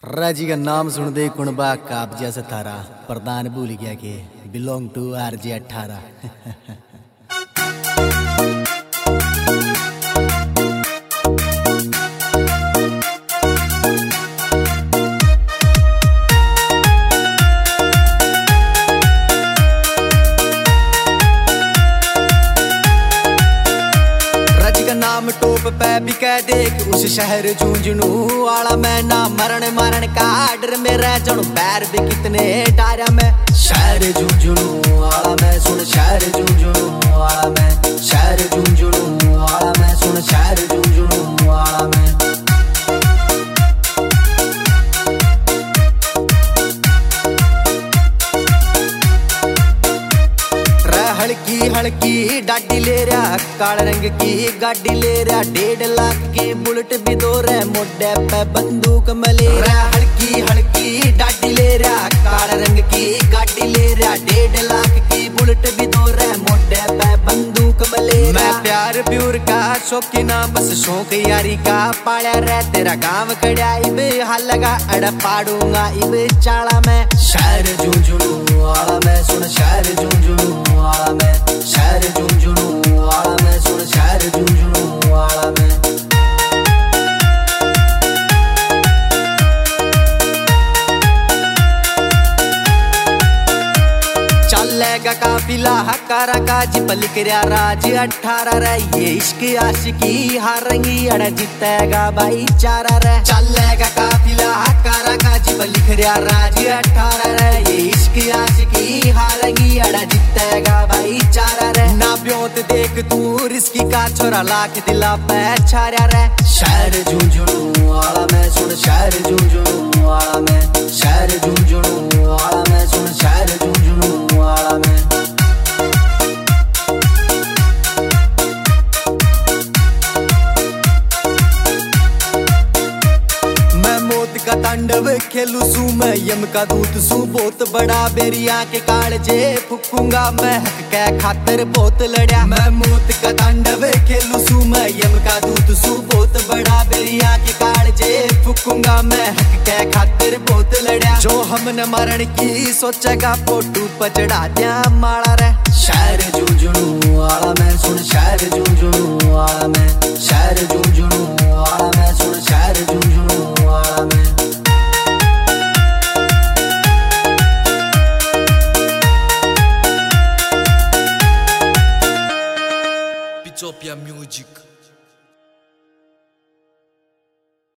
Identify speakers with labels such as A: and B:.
A: राजी का नाम सुन दे कुणबा काबजा से थारा प्रधान भूल गया के बिलोंग टू RJ 18। नाम टोप पे भी कह देख उस शहर झुंझुनू वाला मैं ना मरण मारण का डर में रह जाऊं पैर भी कितने डारा में शहर झुंझुनू वाला मैं सुन शहर झुंझुनू वाला मैं शहर झुंझुनू वाला मैं सुन शहर झुंझुनू वाला मैं हल्की हल्की डाडी ले रहा काले रंग की गाड़ी ले रहा 1.5 लाख की बुलेट भी दो रे मोटे पे बंदूक में ले रहा हल्की हल्की डाडी ले रहा काले रंग की गाड़ी ले रहा 1.5 लाख की बुलेट भी दो रे मोटे पे बंदूक में ले रहा मैं प्यार प्यूर का शौकीना बस शौक यारी का पाया रे तेरा गांव खड़ा इब हाल लगा अड़ पाड़ूंगा इब चाला में शहर झुंझुनू वाला मैं सुन शहर झुंझुनू वाला मैं शहर झुंझुनू वाला मैं सुन शहर झुंझुनू वाला मैं चलेगा काफिला हकारा का जिप लिख रहा राज 18 रे ये इश्क आशिकी हारेंगी अड़ जीतेगा भाईचारा रे चलेगा काफिला हकारा का जिप लिख रहा राज 18 रे ये इश्क आशिकी हारेंगी अड़ जीतेगा भाईचारा रे ना ब्योत देख तू रिस्की का छोरा लाख दिला पे छारा रे शहर झुंझुनू वाला मैं सुन शहर झुंझुनू वाला मैं शहर झुंझुनू वाला मैं सुन शहर झुंझुनू वाला मैं का तांडव खेलू सू मैं यम का दूत सू बहुत बड़ा बेरिया के कालजे फूकूंगा मैं हक के खातर बहुत लड़या मैं मौत का तांडव खेलू सू मैं यम का दूत सू बहुत बड़ा बेरिया के कालजे फूकूंगा मैं हक के खातर बहुत लड़या जो हमने मरण की सोचेगा फोटू पचड़ा दिया माला रे शहर झुंझुनू वाला मैं सुन शहर झुंझुनू वाला मैं शहर झुंझुनू